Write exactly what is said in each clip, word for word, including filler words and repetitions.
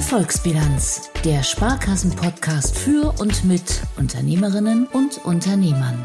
Erfolgsbilanz, der Sparkassen-Podcast für und mit Unternehmerinnen und Unternehmern.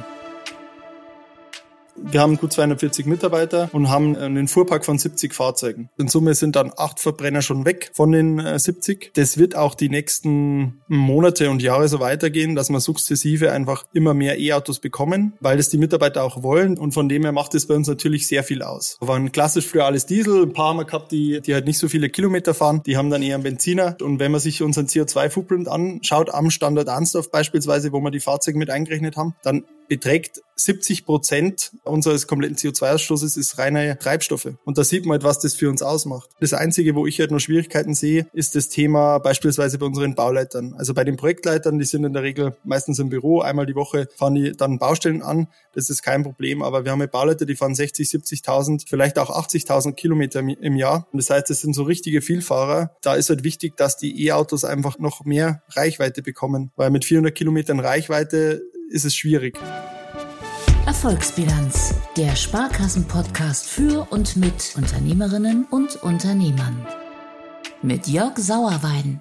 Wir haben gut zweihundertvierzig Mitarbeiter und haben einen Fuhrpark von siebzig Fahrzeugen. In Summe sind dann acht Verbrenner schon weg von den äh, siebzig. Das wird auch die nächsten Monate und Jahre so weitergehen, dass wir sukzessive einfach immer mehr E-Autos bekommen, weil das die Mitarbeiter auch wollen. Und von dem her macht es bei uns natürlich sehr viel aus. Wir waren klassisch früher alles Diesel. Ein paar haben wir gehabt, die, die halt nicht so viele Kilometer fahren. Die haben dann eher einen Benziner. Und wenn man sich unseren C O zwei Footprint anschaut, am Standort Arnsdorf beispielsweise, wo wir die Fahrzeuge mit eingerechnet haben, dann beträgt siebzig Prozent unseres kompletten C O zwei Ausstoßes ist reine Treibstoffe. Und da sieht man halt, was das für uns ausmacht. Das Einzige, wo ich halt noch Schwierigkeiten sehe, ist das Thema beispielsweise bei unseren Bauleitern. Also bei den Projektleitern, die sind in der Regel meistens im Büro. Einmal die Woche fahren die dann Baustellen an. Das ist kein Problem. Aber wir haben halt Bauleiter, die fahren sechzig, siebzigtausend, vielleicht auch achtzigtausend Kilometer im Jahr. Und das heißt, das sind so richtige Vielfahrer. Da ist halt wichtig, dass die E-Autos einfach noch mehr Reichweite bekommen. Weil mit vierhundert Kilometern Reichweite ist es schwierig. Erfolgsbilanz, der Sparkassen-Podcast für und mit Unternehmerinnen und Unternehmern. Mit Jörg Sauerwein.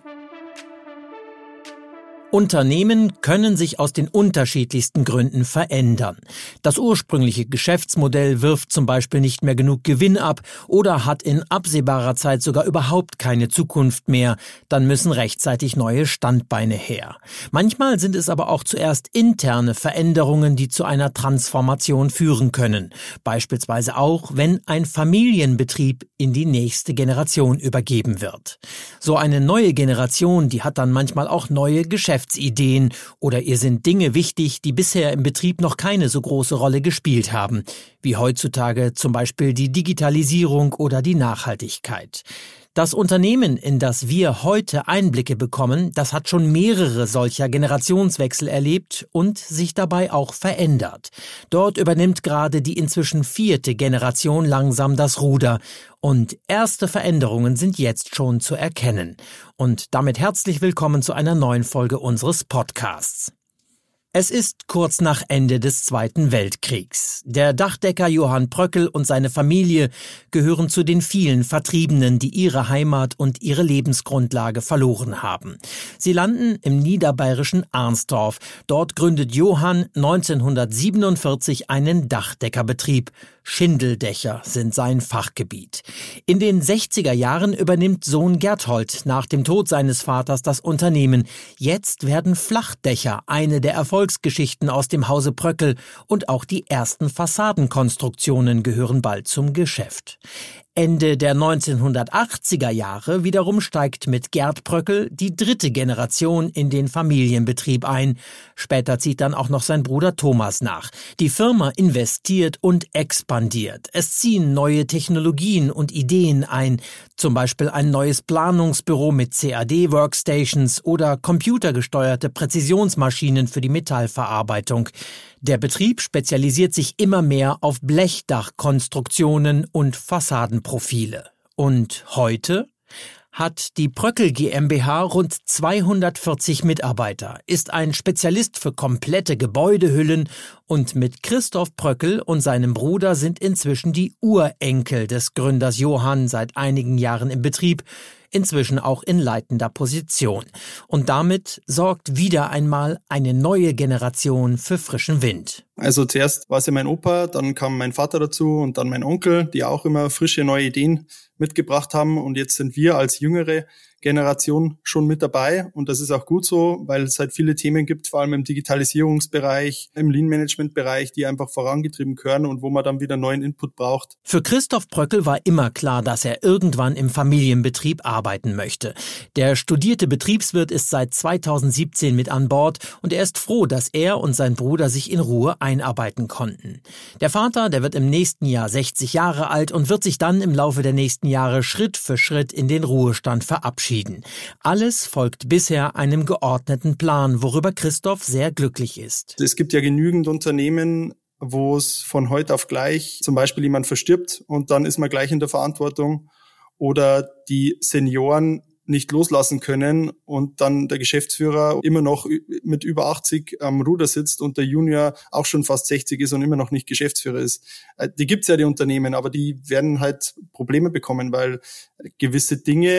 Unternehmen können sich aus den unterschiedlichsten Gründen verändern. Das ursprüngliche Geschäftsmodell wirft zum Beispiel nicht mehr genug Gewinn ab oder hat in absehbarer Zeit sogar überhaupt keine Zukunft mehr. Dann müssen rechtzeitig neue Standbeine her. Manchmal sind es aber auch zuerst interne Veränderungen, die zu einer Transformation führen können. Beispielsweise auch, wenn ein Familienbetrieb in die nächste Generation übergeben wird. So eine neue Generation, die hat dann manchmal auch neue Geschäftsideen. Oder ihr sind Dinge wichtig, die bisher im Betrieb noch keine so große Rolle gespielt haben, wie heutzutage zum Beispiel die Digitalisierung oder die Nachhaltigkeit. Das Unternehmen, in das wir heute Einblicke bekommen, das hat schon mehrere solcher Generationswechsel erlebt und sich dabei auch verändert. Dort übernimmt gerade die inzwischen vierte Generation langsam das Ruder. Und erste Veränderungen sind jetzt schon zu erkennen. Und damit herzlich willkommen zu einer neuen Folge unseres Podcasts. Es ist kurz nach Ende des Zweiten Weltkriegs. Der Dachdecker Johann Pröckel und seine Familie gehören zu den vielen Vertriebenen, die ihre Heimat und ihre Lebensgrundlage verloren haben. Sie landen im niederbayerischen Arnsdorf. Dort gründet Johann neunzehnhundertsiebenundvierzig einen Dachdeckerbetrieb. Schindeldächer sind sein Fachgebiet. In den sechziger Jahren übernimmt Sohn Gerthold nach dem Tod seines Vaters das Unternehmen. Jetzt werden Flachdächer eine der Erfolgsgeschichten aus dem Hause Pröckel und auch die ersten Fassadenkonstruktionen gehören bald zum Geschäft. Ende der neunzehnhundertachtziger Jahre wiederum steigt mit Gerd Pröckel die dritte Generation in den Familienbetrieb ein. Später zieht dann auch noch sein Bruder Thomas nach. Die Firma investiert und expandiert. Es ziehen neue Technologien und Ideen ein, zum Beispiel ein neues Planungsbüro mit C A D-Workstations oder computergesteuerte Präzisionsmaschinen für die Metallverarbeitung. Der Betrieb spezialisiert sich immer mehr auf Blechdachkonstruktionen und Fassadenprofile. Und heute hat die Pröckel GmbH rund zweihundertvierzig Mitarbeiter, ist ein Spezialist für komplette Gebäudehüllen und mit Christoph Pröckel und seinem Bruder sind inzwischen die Urenkel des Gründers Johann seit einigen Jahren im Betrieb, inzwischen auch in leitender Position. Und damit sorgt wieder einmal eine neue Generation für frischen Wind. Also zuerst war es ja mein Opa, dann kam mein Vater dazu und dann mein Onkel, die auch immer frische neue Ideen mitgebracht haben. Und jetzt sind wir als jüngere Generation schon mit dabei. Und das ist auch gut so, weil es halt viele Themen gibt, vor allem im Digitalisierungsbereich, im Lean-Management-Bereich, die einfach vorangetrieben gehören und wo man dann wieder neuen Input braucht. Für Christoph Pröckel war immer klar, dass er irgendwann im Familienbetrieb arbeiten möchte. Der studierte Betriebswirt ist seit zweitausendsiebzehn mit an Bord und er ist froh, dass er und sein Bruder sich in Ruhe einarbeiten konnten. Der Vater, der wird im nächsten Jahr sechzig Jahre alt und wird sich dann im Laufe der nächsten Jahre Schritt für Schritt in den Ruhestand verabschieden. Alles folgt bisher einem geordneten Plan, worüber Christoph sehr glücklich ist. Es gibt ja genügend Unternehmen, wo es von heute auf gleich zum Beispiel jemand verstirbt und dann ist man gleich in der Verantwortung oder die Senioren nicht loslassen können und dann der Geschäftsführer immer noch mit über achtzig am Ruder sitzt und der Junior auch schon fast sechzig ist und immer noch nicht Geschäftsführer ist. Die gibt's ja, die Unternehmen, aber die werden halt Probleme bekommen, weil gewisse Dinge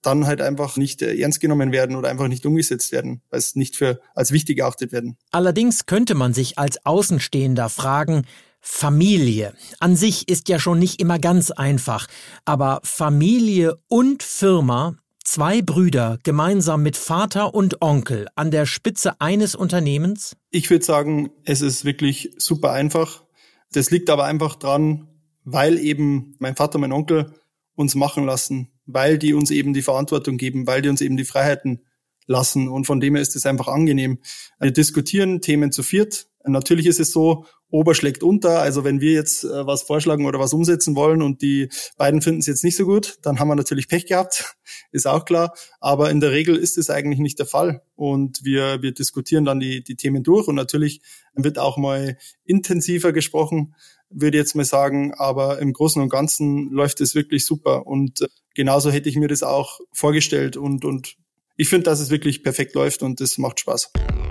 dann halt einfach nicht ernst genommen werden oder einfach nicht umgesetzt werden, weil es nicht für als wichtig geachtet werden. Allerdings könnte man sich als Außenstehender fragen, Familie an sich ist ja schon nicht immer ganz einfach, aber Familie und Firma, zwei Brüder gemeinsam mit Vater und Onkel an der Spitze eines Unternehmens? Ich würde sagen, es ist wirklich super einfach. Das liegt aber einfach dran, weil eben mein Vater und mein Onkel uns machen lassen, weil die uns eben die Verantwortung geben, weil die uns eben die Freiheiten lassen. Und von dem her ist es einfach angenehm. Wir diskutieren Themen zu viert. Natürlich ist es so, Ober schlägt unter. Also wenn wir jetzt äh, was vorschlagen oder was umsetzen wollen und die beiden finden es jetzt nicht so gut, dann haben wir natürlich Pech gehabt, ist auch klar. Aber in der Regel ist es eigentlich nicht der Fall. Und wir wir diskutieren dann die die Themen durch. Und natürlich wird auch mal intensiver gesprochen, würde ich jetzt mal sagen. Aber im Großen und Ganzen läuft es wirklich super. Und äh, genauso hätte ich mir das auch vorgestellt. Und und ich finde, dass es wirklich perfekt läuft und das macht Spaß.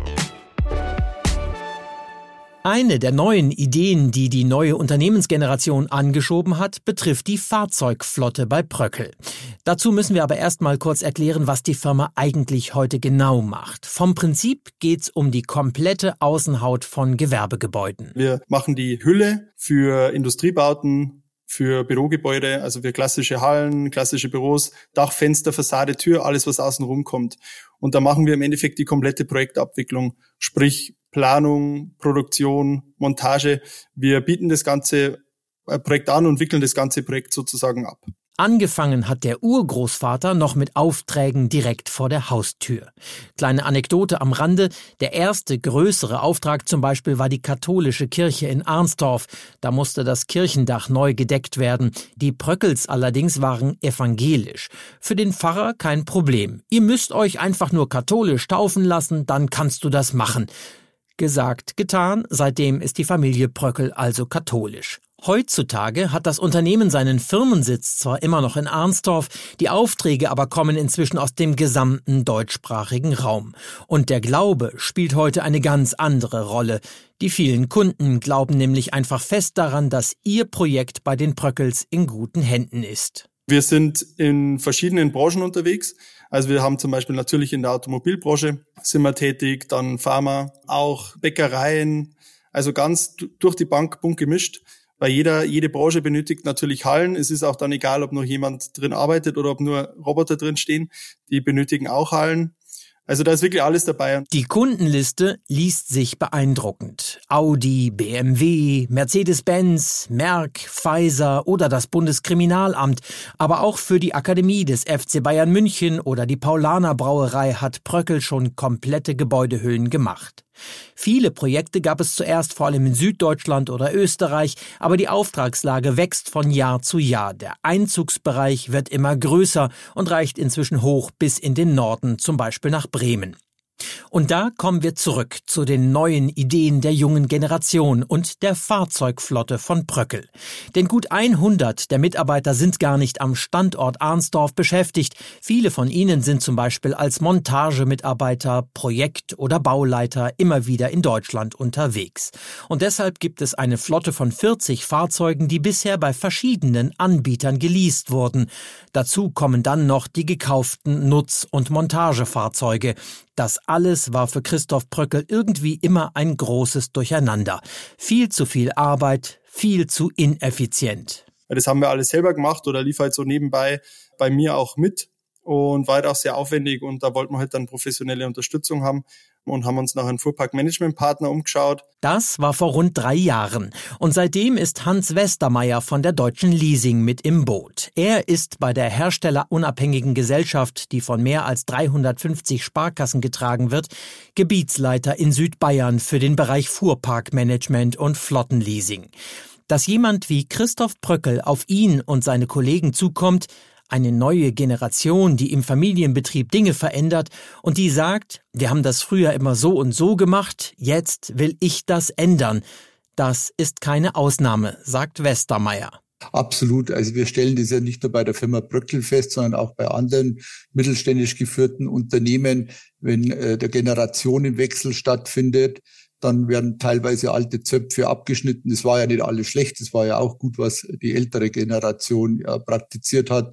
Eine der neuen Ideen, die die neue Unternehmensgeneration angeschoben hat, betrifft die Fahrzeugflotte bei Bröckl. Dazu müssen wir aber erst mal kurz erklären, was die Firma eigentlich heute genau macht. Vom Prinzip geht's um die komplette Außenhaut von Gewerbegebäuden. Wir machen die Hülle für Industriebauten, für Bürogebäude, also für klassische Hallen, klassische Büros, Dach, Fenster, Fassade, Tür, alles, was außen rum kommt. Und da machen wir im Endeffekt die komplette Projektabwicklung, sprich Planung, Produktion, Montage. Wir bieten das ganze Projekt an und wickeln das ganze Projekt sozusagen ab. Angefangen hat der Urgroßvater noch mit Aufträgen direkt vor der Haustür. Kleine Anekdote am Rande, der erste größere Auftrag zum Beispiel war die katholische Kirche in Arnstorf. Da musste das Kirchendach neu gedeckt werden. Die Bröckls allerdings waren evangelisch. Für den Pfarrer kein Problem. Ihr müsst euch einfach nur katholisch taufen lassen, dann kannst du das machen. Gesagt, getan, seitdem ist die Familie Bröckl also katholisch. Heutzutage hat das Unternehmen seinen Firmensitz zwar immer noch in Arnstorf, die Aufträge aber kommen inzwischen aus dem gesamten deutschsprachigen Raum. Und der Glaube spielt heute eine ganz andere Rolle. Die vielen Kunden glauben nämlich einfach fest daran, dass ihr Projekt bei den Bröckls in guten Händen ist. Wir sind in verschiedenen Branchen unterwegs. Also wir haben zum Beispiel natürlich in der Automobilbranche sind wir tätig, dann Pharma, auch Bäckereien, also ganz durch die Bank bunt gemischt. Weil jeder, jede Branche benötigt natürlich Hallen. Es ist auch dann egal, ob noch jemand drin arbeitet oder ob nur Roboter drin stehen. Die benötigen auch Hallen. Also da ist wirklich alles dabei. Die Kundenliste liest sich beeindruckend. Audi, B M W, Mercedes-Benz, Merck, Pfizer oder das Bundeskriminalamt. Aber auch für die Akademie des F C Bayern München oder die Paulaner Brauerei hat Bröckl schon komplette Gebäudehüllen gemacht. Viele Projekte gab es zuerst vor allem in Süddeutschland oder Österreich, aber die Auftragslage wächst von Jahr zu Jahr. Der Einzugsbereich wird immer größer und reicht inzwischen hoch bis in den Norden, zum Beispiel nach Bremen. Und da kommen wir zurück zu den neuen Ideen der jungen Generation und der Fahrzeugflotte von Bröckl. Denn gut hundert der Mitarbeiter sind gar nicht am Standort Arnstorf beschäftigt. Viele von ihnen sind zum Beispiel als Montagemitarbeiter, Projekt- oder Bauleiter immer wieder in Deutschland unterwegs. Und deshalb gibt es eine Flotte von vierzig Fahrzeugen, die bisher bei verschiedenen Anbietern geleast wurden. Dazu kommen dann noch die gekauften Nutz- und Montagefahrzeuge. Das alles war für Christoph Bröckl irgendwie immer ein großes Durcheinander. Viel zu viel Arbeit, viel zu ineffizient. Das haben wir alles selber gemacht oder lief halt so nebenbei bei mir auch mit und war halt auch sehr aufwendig und da wollten wir halt dann professionelle Unterstützung haben und haben uns nach einem Fuhrpark-Management-Partner umgeschaut. Das war vor rund drei Jahren und seitdem ist Hans Westermeier von der Deutschen Leasing mit im Boot. Er ist bei der herstellerunabhängigen Gesellschaft, die von mehr als dreihundertfünfzig Sparkassen getragen wird, Gebietsleiter in Südbayern für den Bereich Fuhrparkmanagement und Flottenleasing. Dass jemand wie Christoph Bröckl auf ihn und seine Kollegen zukommt, eine neue Generation, die im Familienbetrieb Dinge verändert und die sagt, wir haben das früher immer so und so gemacht, jetzt will ich das ändern. Das ist keine Ausnahme, sagt Westermeier. Absolut. Also wir stellen das ja nicht nur bei der Firma Bröckl fest, sondern auch bei anderen mittelständisch geführten Unternehmen. Wenn äh, der Generationenwechsel stattfindet, dann werden teilweise alte Zöpfe abgeschnitten. Das war ja nicht alles schlecht, das war ja auch gut, was die ältere Generation ja praktiziert hat.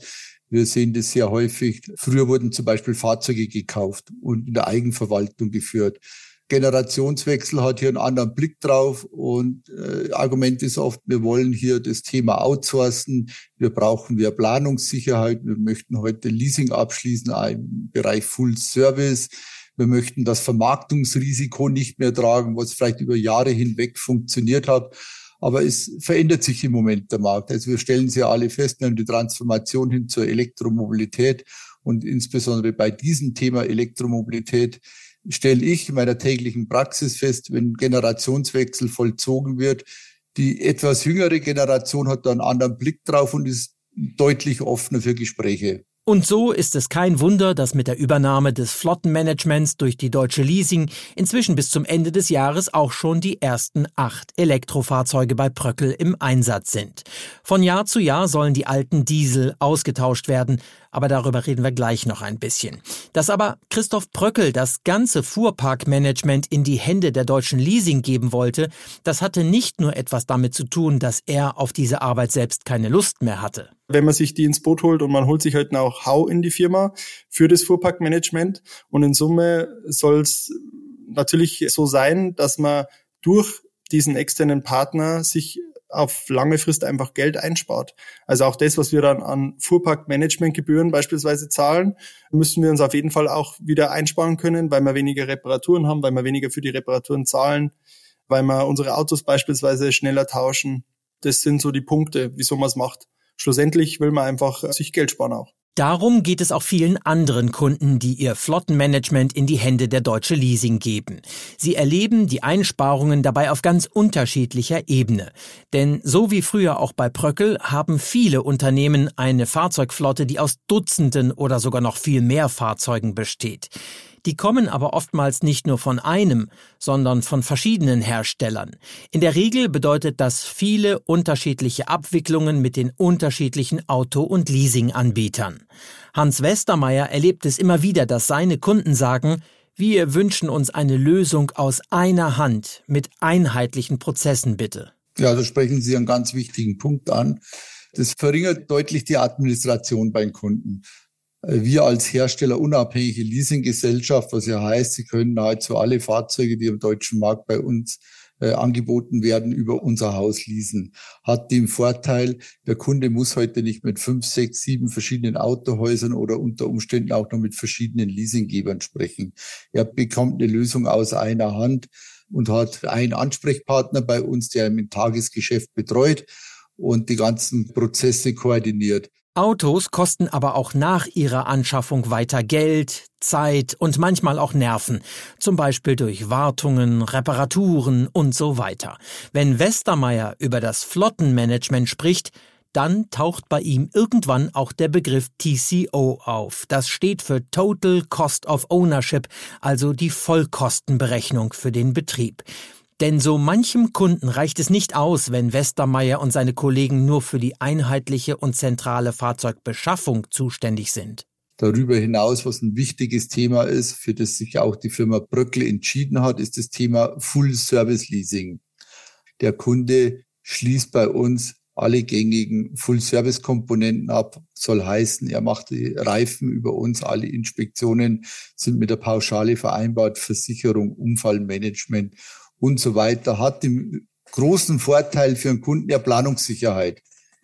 Wir sehen das sehr häufig. Früher wurden zum Beispiel Fahrzeuge gekauft und in der Eigenverwaltung geführt. Generationswechsel hat hier einen anderen Blick drauf und äh, Argument ist oft, wir wollen hier das Thema outsourcen, wir brauchen mehr Planungssicherheit, wir möchten heute Leasing abschließen im Bereich Full Service, wir möchten das Vermarktungsrisiko nicht mehr tragen, was vielleicht über Jahre hinweg funktioniert hat. Aber es verändert sich im Moment der Markt. Also wir stellen sie alle fest, wir haben die Transformation hin zur Elektromobilität und insbesondere bei diesem Thema Elektromobilität stelle ich in meiner täglichen Praxis fest, wenn Generationswechsel vollzogen wird, die etwas jüngere Generation hat da einen anderen Blick drauf und ist deutlich offener für Gespräche. Und so ist es kein Wunder, dass mit der Übernahme des Flottenmanagements durch die Deutsche Leasing inzwischen bis zum Ende des Jahres auch schon die ersten acht Elektrofahrzeuge bei Bröckl im Einsatz sind. Von Jahr zu Jahr sollen die alten Diesel ausgetauscht werden, aber darüber reden wir gleich noch ein bisschen. Dass aber Christoph Bröckl das ganze Fuhrparkmanagement in die Hände der Deutschen Leasing geben wollte, das hatte nicht nur etwas damit zu tun, dass er auf diese Arbeit selbst keine Lust mehr hatte. Wenn man sich die ins Boot holt und man holt sich halt auch Hau in die Firma für das Fuhrparkmanagement und in Summe soll es natürlich so sein, dass man durch diesen externen Partner sich auf lange Frist einfach Geld einspart. Also auch das, was wir dann an Fuhrparkmanagementgebühren beispielsweise zahlen, müssen wir uns auf jeden Fall auch wieder einsparen können, weil wir weniger Reparaturen haben, weil wir weniger für die Reparaturen zahlen, weil wir unsere Autos beispielsweise schneller tauschen. Das sind so die Punkte, wieso man es macht. Schlussendlich will man einfach sich Geld sparen auch. Darum geht es auch vielen anderen Kunden, die ihr Flottenmanagement in die Hände der Deutsche Leasing geben. Sie erleben die Einsparungen dabei auf ganz unterschiedlicher Ebene. Denn so wie früher auch bei Bröckl haben viele Unternehmen eine Fahrzeugflotte, die aus Dutzenden oder sogar noch viel mehr Fahrzeugen besteht. Die kommen aber oftmals nicht nur von einem, sondern von verschiedenen Herstellern. In der Regel bedeutet das viele unterschiedliche Abwicklungen mit den unterschiedlichen Auto- und Leasinganbietern. Hans Westermeier erlebt es immer wieder, dass seine Kunden sagen, wir wünschen uns eine Lösung aus einer Hand mit einheitlichen Prozessen bitte. Ja, da sprechen Sie einen ganz wichtigen Punkt an. Das verringert deutlich die Administration beim Kunden. Wir als Hersteller unabhängige Leasinggesellschaft, was ja heißt, Sie können nahezu alle Fahrzeuge, die im deutschen Markt bei uns äh, angeboten werden, über unser Haus leasen. Hat den Vorteil, der Kunde muss heute nicht mit fünf, sechs, sieben verschiedenen Autohäusern oder unter Umständen auch noch mit verschiedenen Leasinggebern sprechen. Er bekommt eine Lösung aus einer Hand und hat einen Ansprechpartner bei uns, der ihn im Tagesgeschäft betreut und die ganzen Prozesse koordiniert. Autos kosten aber auch nach ihrer Anschaffung weiter Geld, Zeit und manchmal auch Nerven, zum Beispiel durch Wartungen, Reparaturen und so weiter. Wenn Westermeier über das Flottenmanagement spricht, dann taucht bei ihm irgendwann auch der Begriff T C O auf. Das steht für Total Cost of Ownership, also die Vollkostenberechnung für den Betrieb. Denn so manchem Kunden reicht es nicht aus, wenn Westermeier und seine Kollegen nur für die einheitliche und zentrale Fahrzeugbeschaffung zuständig sind. Darüber hinaus, was ein wichtiges Thema ist, für das sich auch die Firma Bröckl entschieden hat, ist das Thema Full-Service-Leasing. Der Kunde schließt bei uns alle gängigen Full-Service-Komponenten ab. Soll heißen, er macht die Reifen über uns, alle Inspektionen sind mit der Pauschale vereinbart, Versicherung, Unfallmanagement und so weiter, hat den großen Vorteil für einen Kunden der Planungssicherheit.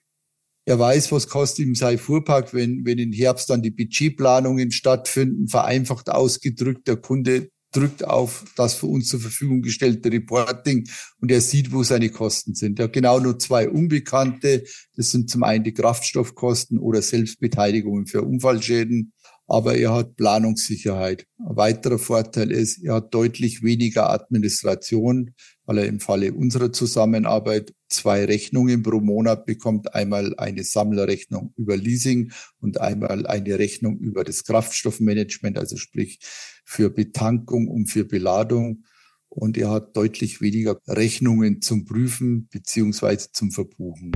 Er weiß, was kostet ihm sein Fuhrpark, wenn, wenn im Herbst dann die Budgetplanungen stattfinden, vereinfacht ausgedrückt. Der Kunde drückt auf das für uns zur Verfügung gestellte Reporting und er sieht, wo seine Kosten sind. Er hat genau nur zwei Unbekannte. Das sind zum einen die Kraftstoffkosten oder Selbstbeteiligungen für Unfallschäden. Aber er hat Planungssicherheit. Ein weiterer Vorteil ist, er hat deutlich weniger Administration, weil er im Falle unserer Zusammenarbeit zwei Rechnungen pro Monat bekommt. Einmal eine Sammlerrechnung über Leasing und einmal eine Rechnung über das Kraftstoffmanagement, also sprich für Betankung und für Beladung. Und er hat deutlich weniger Rechnungen zum Prüfen beziehungsweise zum Verbuchen.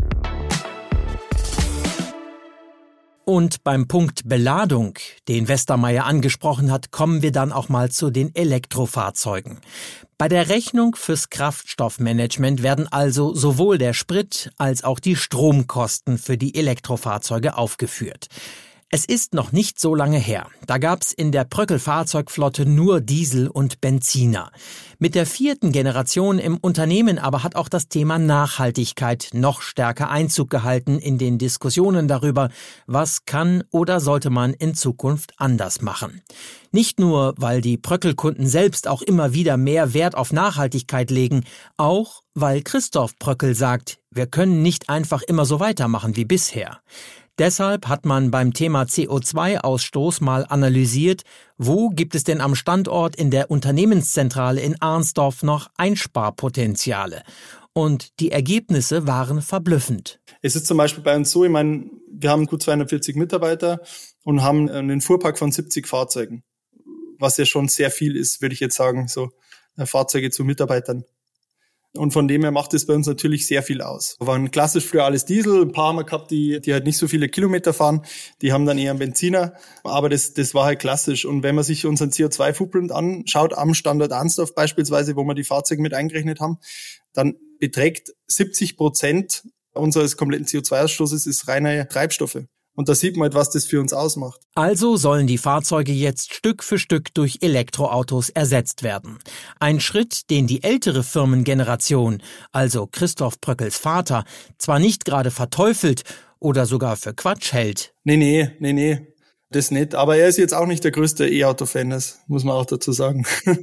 Und beim Punkt Beladung, den Westermeier angesprochen hat, kommen wir dann auch mal zu den Elektrofahrzeugen. Bei der Rechnung fürs Kraftstoffmanagement werden also sowohl der Sprit als auch die Stromkosten für die Elektrofahrzeuge aufgeführt. Es ist noch nicht so lange her. Da gab's in der Bröckl-Fahrzeugflotte nur Diesel und Benziner. Mit der vierten Generation im Unternehmen aber hat auch das Thema Nachhaltigkeit noch stärker Einzug gehalten in den Diskussionen darüber, was kann oder sollte man in Zukunft anders machen. Nicht nur, weil die Bröckl-Kunden selbst auch immer wieder mehr Wert auf Nachhaltigkeit legen, auch weil Christoph Bröckl sagt, wir können nicht einfach immer so weitermachen wie bisher. Deshalb hat man beim Thema C O zwei Ausstoß mal analysiert, wo gibt es denn am Standort in der Unternehmenszentrale in Arnsdorf noch Einsparpotenziale? Und die Ergebnisse waren verblüffend. Es ist zum Beispiel bei uns so, ich meine, wir haben gut zweihundertvierzig Mitarbeiter und haben einen Fuhrpark von siebzig Fahrzeugen, was ja schon sehr viel ist, würde ich jetzt sagen, so Fahrzeuge zu Mitarbeitern. Und von dem her macht es bei uns natürlich sehr viel aus. Wir waren klassisch früher alles Diesel, ein paar haben wir gehabt, die, die halt nicht so viele Kilometer fahren, die haben dann eher einen Benziner, aber das, das war halt klassisch. Und wenn man sich unseren C O zwei Footprint anschaut, am Standort Arnsdorf beispielsweise, wo wir die Fahrzeuge mit eingerechnet haben, dann beträgt siebzig Prozent unseres kompletten C O zwei Ausstoßes ist reine Treibstoffe. Und da sieht man halt, was das für uns ausmacht. Also sollen die Fahrzeuge jetzt Stück für Stück durch Elektroautos ersetzt werden. Ein Schritt, den die ältere Firmengeneration, also Christoph Bröckls Vater, zwar nicht gerade verteufelt oder sogar für Quatsch hält. Nee, nee, nee, nee, das nicht. Aber er ist jetzt auch nicht der größte E-Auto-Fan, das muss man auch dazu sagen.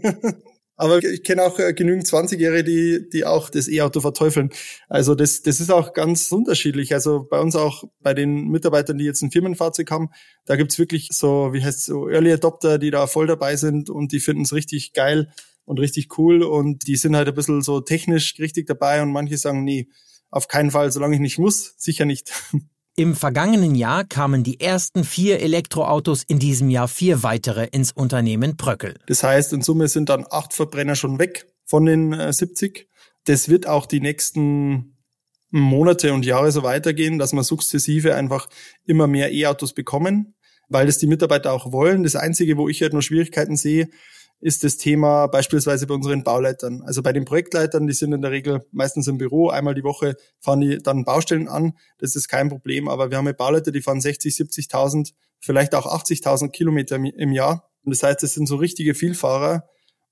Aber ich kenne auch genügend zwanzigjährige, die die auch das E-Auto verteufeln. Also das das ist auch ganz unterschiedlich. Also bei uns auch, bei den Mitarbeitern, die jetzt ein Firmenfahrzeug haben, da gibt's wirklich so, wie heißt es, so Early Adopter, die da voll dabei sind und die finden es richtig geil und richtig cool und die sind halt ein bisschen so technisch richtig dabei und manche sagen, nee, auf keinen Fall, solange ich nicht muss, sicher nicht. Im vergangenen Jahr kamen die ersten vier Elektroautos, in diesem Jahr vier weitere ins Unternehmen Bröckl. Das heißt, in Summe sind dann acht Verbrenner schon weg von den äh, siebzig. Das wird auch die nächsten Monate und Jahre so weitergehen, dass wir sukzessive einfach immer mehr E-Autos bekommen, weil das die Mitarbeiter auch wollen. Das Einzige, wo ich halt noch Schwierigkeiten sehe, ist das Thema beispielsweise bei unseren Bauleitern. Also bei den Projektleitern, die sind in der Regel meistens im Büro, einmal die Woche fahren die dann Baustellen an, das ist kein Problem, aber wir haben ja Bauleiter, die fahren sechzig, siebzigtausend, vielleicht auch achtzigtausend Kilometer im Jahr. Und das heißt, das sind so richtige Vielfahrer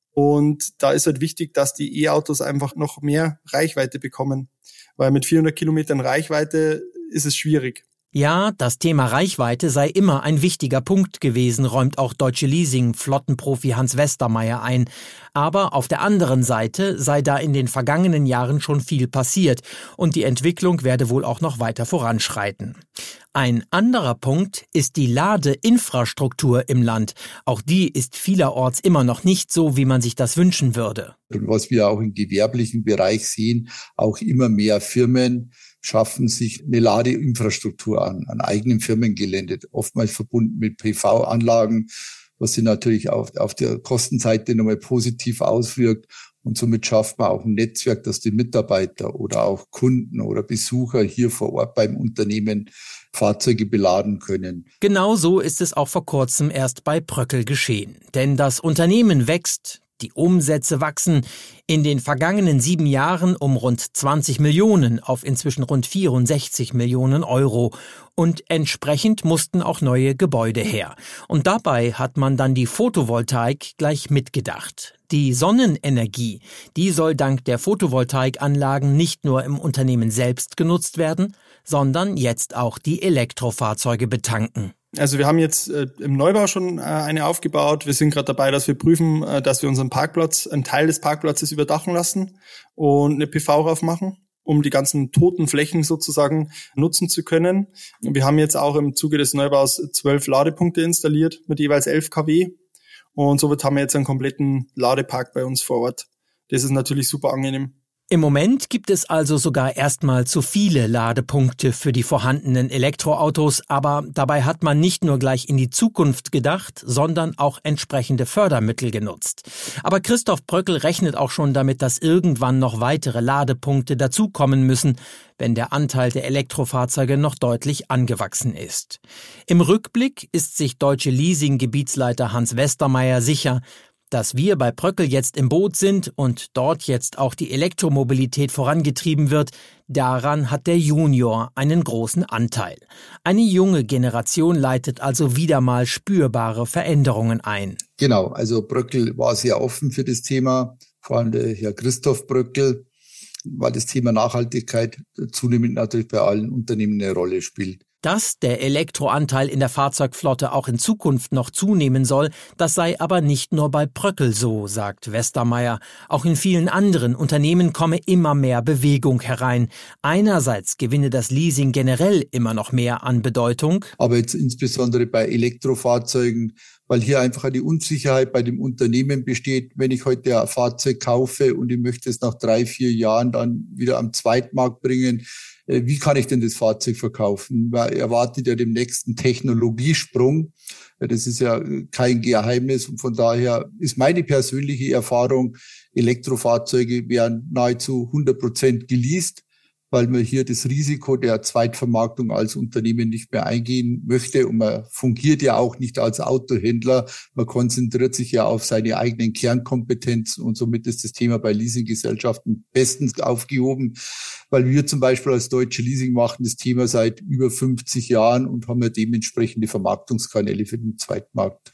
und da ist halt wichtig, dass die E-Autos einfach noch mehr Reichweite bekommen, weil mit vierhundert Kilometern Reichweite ist es schwierig. Ja, das Thema Reichweite sei immer ein wichtiger Punkt gewesen, räumt auch Deutsche Leasing Flottenprofi Hans Westermeier ein. Aber auf der anderen Seite sei da in den vergangenen Jahren schon viel passiert und die Entwicklung werde wohl auch noch weiter voranschreiten. Ein anderer Punkt ist die Ladeinfrastruktur im Land. Auch die ist vielerorts immer noch nicht so, wie man sich das wünschen würde. Und was wir auch im gewerblichen Bereich sehen, auch immer mehr Firmen schaffen sich eine Ladeinfrastruktur an, an eigenem Firmengelände, oftmals verbunden mit P V-Anlagen, was sich natürlich auf, auf der Kostenseite nochmal positiv auswirkt. Und somit schafft man auch ein Netzwerk, dass die Mitarbeiter oder auch Kunden oder Besucher hier vor Ort beim Unternehmen Fahrzeuge beladen können. Genau so ist es auch vor kurzem erst bei Bröckl geschehen. Denn das Unternehmen wächst, die Umsätze wachsen, in den vergangenen sieben Jahren um rund zwanzig Millionen auf inzwischen rund vierundsechzig Millionen Euro. Und entsprechend mussten auch neue Gebäude her. Und dabei hat man dann die Photovoltaik gleich mitgedacht. Die Sonnenenergie, die soll dank der Photovoltaikanlagen nicht nur im Unternehmen selbst genutzt werden, sondern jetzt auch die Elektrofahrzeuge betanken. Also wir haben jetzt äh, im Neubau schon äh, eine aufgebaut. Wir sind gerade dabei, dass wir prüfen, äh, dass wir unseren Parkplatz, einen Teil des Parkplatzes überdachen lassen und eine P V drauf machen, um die ganzen toten Flächen sozusagen nutzen zu können. Wir haben jetzt auch im Zuge des Neubaus zwölf Ladepunkte installiert mit jeweils elf Kilowatt. Und somit haben wir jetzt einen kompletten Ladepark bei uns vor Ort. Das ist natürlich super angenehm. Im Moment gibt es also sogar erstmal zu viele Ladepunkte für die vorhandenen Elektroautos, aber dabei hat man nicht nur gleich in die Zukunft gedacht, sondern auch entsprechende Fördermittel genutzt. Aber Christoph Bröckl rechnet auch schon damit, dass irgendwann noch weitere Ladepunkte dazukommen müssen, wenn der Anteil der Elektrofahrzeuge noch deutlich angewachsen ist. Im Rückblick ist sich Deutsche Leasing-Gebietsleiter Hans Westermeier sicher, Dass wir bei Bröckl jetzt im Boot sind und dort jetzt auch die Elektromobilität vorangetrieben wird, daran hat der Junior einen großen Anteil. Eine junge Generation leitet also wieder mal spürbare Veränderungen ein. Genau, also Bröckl war sehr offen für das Thema, vor allem der Herr Christoph Bröckl, weil das Thema Nachhaltigkeit zunehmend natürlich bei allen Unternehmen eine Rolle spielt. Dass der Elektroanteil in der Fahrzeugflotte auch in Zukunft noch zunehmen soll, das sei aber nicht nur bei Bröckl so, sagt Westermeier. Auch in vielen anderen Unternehmen komme immer mehr Bewegung herein. Einerseits gewinne das Leasing generell immer noch mehr an Bedeutung. Aber jetzt insbesondere bei Elektrofahrzeugen, weil hier einfach eine Unsicherheit bei dem Unternehmen besteht. Wenn ich heute ein Fahrzeug kaufe und ich möchte es nach drei, vier Jahren dann wieder am Zweitmarkt bringen, wie kann ich denn das Fahrzeug verkaufen? Weil erwartet ja den nächsten Technologiesprung. Das ist ja kein Geheimnis. Und von daher ist meine persönliche Erfahrung, Elektrofahrzeuge werden nahezu hundert Prozent geleast, weil man hier das Risiko der Zweitvermarktung als Unternehmen nicht mehr eingehen möchte. Und man fungiert ja auch nicht als Autohändler. Man konzentriert sich ja auf seine eigenen Kernkompetenzen und somit ist das Thema bei Leasinggesellschaften bestens aufgehoben, weil wir zum Beispiel als Deutsche Leasing machen das Thema seit über fünfzig Jahren und haben ja dementsprechende Vermarktungskanäle für den Zweitmarkt.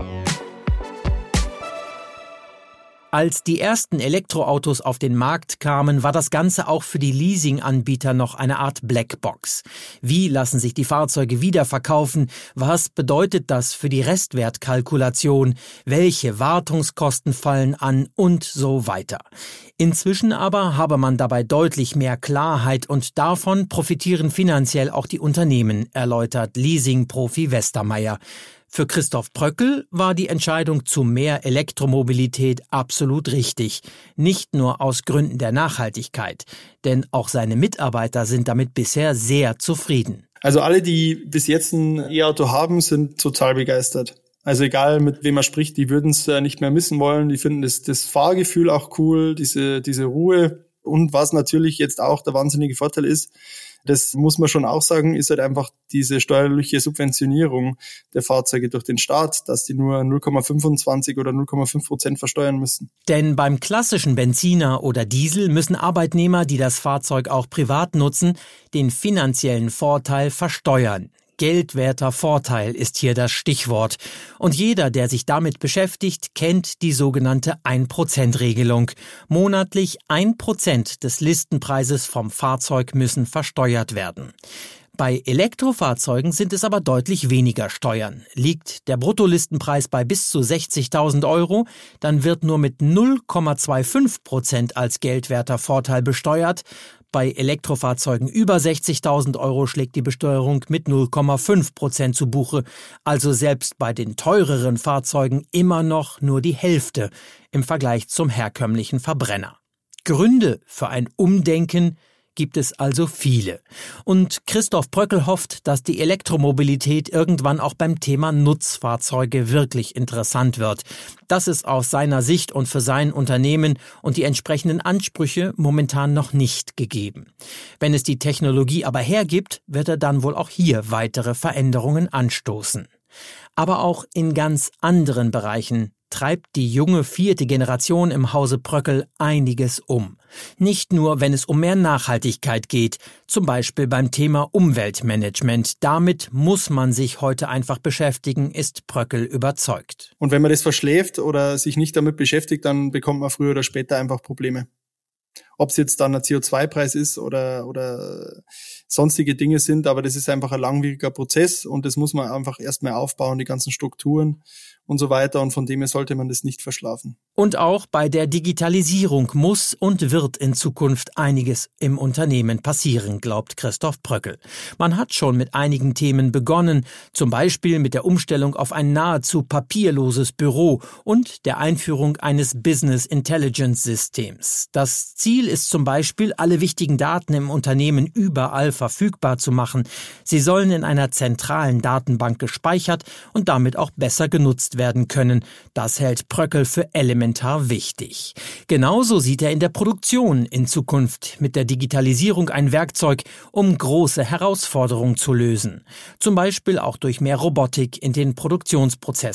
Als die ersten Elektroautos auf den Markt kamen, war das Ganze auch für die Leasinganbieter noch eine Art Blackbox. Wie lassen sich die Fahrzeuge wiederverkaufen? Was bedeutet das für die Restwertkalkulation? Welche Wartungskosten fallen an? Und so weiter. Inzwischen aber habe man dabei deutlich mehr Klarheit und davon profitieren finanziell auch die Unternehmen, erläutert Leasing-Profi Westermeier. Für Christoph Bröckl war die Entscheidung zu mehr Elektromobilität absolut richtig. Nicht nur aus Gründen der Nachhaltigkeit, denn auch seine Mitarbeiter sind damit bisher sehr zufrieden. Also alle, die bis jetzt ein E-Auto haben, sind total begeistert. Also egal, mit wem man spricht, die würden es nicht mehr missen wollen. Die finden das, das Fahrgefühl auch cool, diese, diese Ruhe. Und was natürlich jetzt auch der wahnsinnige Vorteil ist, das muss man schon auch sagen, ist halt einfach diese steuerliche Subventionierung der Fahrzeuge durch den Staat, dass die nur null Komma fünfundzwanzig oder null Komma fünf Prozent versteuern müssen. Denn beim klassischen Benziner oder Diesel müssen Arbeitnehmer, die das Fahrzeug auch privat nutzen, den finanziellen Vorteil versteuern. Geldwerter Vorteil ist hier das Stichwort. Und jeder, der sich damit beschäftigt, kennt die sogenannte ein Prozent Regelung. Monatlich ein Prozent des Listenpreises vom Fahrzeug müssen versteuert werden. Bei Elektrofahrzeugen sind es aber deutlich weniger Steuern. Liegt der Bruttolistenpreis bei bis zu sechzigtausend Euro, dann wird nur mit null Komma fünfundzwanzig Prozent als geldwerter Vorteil besteuert. Bei Elektrofahrzeugen über sechzigtausend Euro schlägt die Besteuerung mit null Komma fünf Prozent zu Buche. Also selbst bei den teureren Fahrzeugen immer noch nur die Hälfte im Vergleich zum herkömmlichen Verbrenner. Gründe für ein Umdenken gibt es also viele. Und Christoph Bröckl hofft, dass die Elektromobilität irgendwann auch beim Thema Nutzfahrzeuge wirklich interessant wird. Das ist aus seiner Sicht und für sein Unternehmen und die entsprechenden Ansprüche momentan noch nicht gegeben. Wenn es die Technologie aber hergibt, wird er dann wohl auch hier weitere Veränderungen anstoßen. Aber auch in ganz anderen Bereichen treibt die junge vierte Generation im Hause Bröckl einiges um. Nicht nur, wenn es um mehr Nachhaltigkeit geht, zum Beispiel beim Thema Umweltmanagement. Damit muss man sich heute einfach beschäftigen, ist Bröckl überzeugt. Und wenn man das verschläft oder sich nicht damit beschäftigt, dann bekommt man früher oder später einfach Probleme. Ob es jetzt dann ein C O zwei Preis ist oder oder sonstige Dinge sind, aber das ist einfach ein langwieriger Prozess und das muss man einfach erstmal aufbauen, die ganzen Strukturen und so weiter und von dem her sollte man das nicht verschlafen. Und auch bei der Digitalisierung muss und wird in Zukunft einiges im Unternehmen passieren, glaubt Christoph Bröckl. Man hat schon mit einigen Themen begonnen, zum Beispiel mit der Umstellung auf ein nahezu papierloses Büro und der Einführung eines Business Intelligence Systems. Das Ziel ist zum Beispiel, alle wichtigen Daten im Unternehmen überall verfügbar zu machen. Sie sollen in einer zentralen Datenbank gespeichert und damit auch besser genutzt werden können. Das hält Bröckl für elementar wichtig. Genauso sieht er in der Produktion in Zukunft mit der Digitalisierung ein Werkzeug, um große Herausforderungen zu lösen. Zum Beispiel auch durch mehr Robotik in den Produktionsprozessen.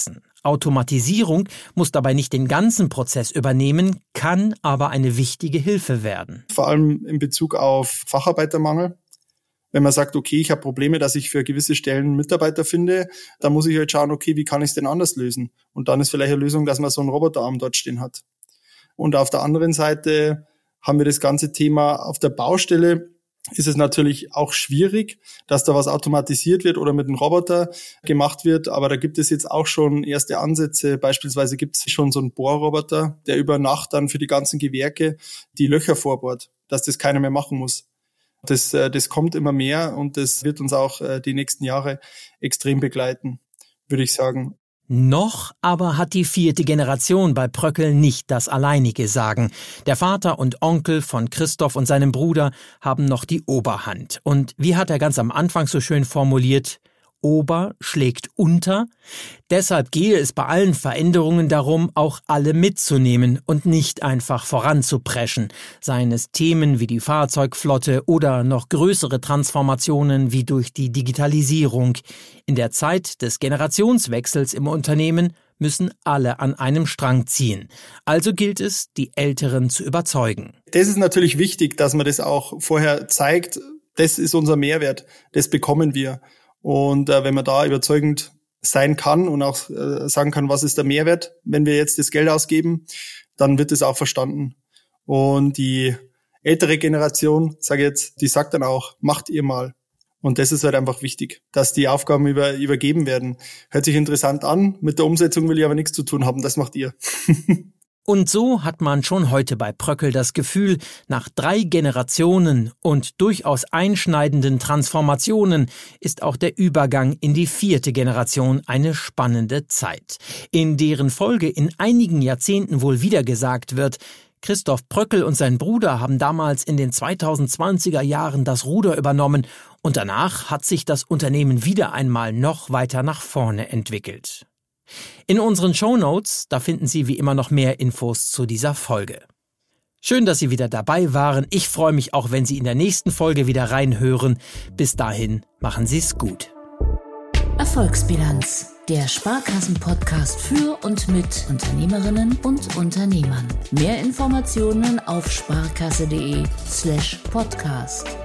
Automatisierung muss dabei nicht den ganzen Prozess übernehmen, kann aber eine wichtige Hilfe werden. Vor allem in Bezug auf Facharbeitermangel. Wenn man sagt, okay, ich habe Probleme, dass ich für gewisse Stellen Mitarbeiter finde, dann muss ich halt schauen, okay, wie kann ich es denn anders lösen? Und dann ist vielleicht eine Lösung, dass man so einen Roboterarm dort stehen hat. Und auf der anderen Seite haben wir das ganze Thema auf der Baustelle. Ist es natürlich auch schwierig, dass da was automatisiert wird oder mit einem Roboter gemacht wird. Aber da gibt es jetzt auch schon erste Ansätze. Beispielsweise gibt es schon so einen Bohrroboter, der über Nacht dann für die ganzen Gewerke die Löcher vorbohrt, dass das keiner mehr machen muss. Das, das kommt immer mehr und das wird uns auch die nächsten Jahre extrem begleiten, würde ich sagen. Noch aber hat die vierte Generation bei Bröckel nicht das alleinige Sagen. Der Vater und Onkel von Christoph und seinem Bruder haben noch die Oberhand. Und wie hat er ganz am Anfang so schön formuliert, Ober schlägt unter. Deshalb gehe es bei allen Veränderungen darum, auch alle mitzunehmen und nicht einfach voranzupreschen, seien es Themen wie die Fahrzeugflotte oder noch größere Transformationen wie durch die Digitalisierung. In der Zeit des Generationswechsels im Unternehmen müssen alle an einem Strang ziehen. Also gilt es, die Älteren zu überzeugen. Das ist natürlich wichtig, dass man das auch vorher zeigt. Das ist unser Mehrwert. Das bekommen wir. Und äh, wenn man da überzeugend sein kann und auch äh, sagen kann, was ist der Mehrwert, wenn wir jetzt das Geld ausgeben, dann wird es auch verstanden. Und die ältere Generation, sage ich jetzt, die sagt dann auch, macht ihr mal. Und das ist halt einfach wichtig, dass die Aufgaben über, übergeben werden. Hört sich interessant an, mit der Umsetzung will ich aber nichts zu tun haben, das macht ihr. Und so hat man schon heute bei Bröckel das Gefühl, nach drei Generationen und durchaus einschneidenden Transformationen ist auch der Übergang in die vierte Generation eine spannende Zeit, in deren Folge in einigen Jahrzehnten wohl wieder gesagt wird, Christoph Bröckel und sein Bruder haben damals in den zweitausendzwanziger Jahren das Ruder übernommen und danach hat sich das Unternehmen wieder einmal noch weiter nach vorne entwickelt. In unseren Shownotes, da finden Sie wie immer noch mehr Infos zu dieser Folge. Schön, dass Sie wieder dabei waren. Ich freue mich auch, wenn Sie in der nächsten Folge wieder reinhören. Bis dahin, machen Sie es gut. Erfolgsbilanz, der Sparkassen-Podcast für und mit Unternehmerinnen und Unternehmern. Mehr Informationen auf sparkasse.de slash podcast.